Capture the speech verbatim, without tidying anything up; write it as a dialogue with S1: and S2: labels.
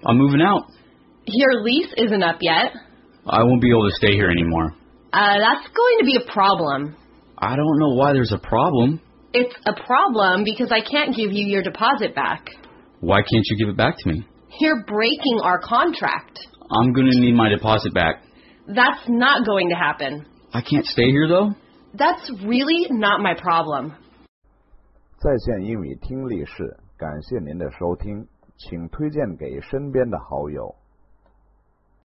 S1: I'm moving out.
S2: Your lease isn't up yet.
S1: I won't be able to stay here anymore.
S2: Uh, that's going to be a problem.
S1: I don't know why there's a problem.
S2: It's a problem because I can't give you your deposit back.
S1: Why can't you give it back to me?
S2: You're breaking our contract.
S1: I'm going to need my deposit back.
S2: That's not going to happen.
S1: I can't stay here, though?
S2: That's really not my problem.
S3: 在线英语听力室，感谢您的收听，请推荐给身边的好友。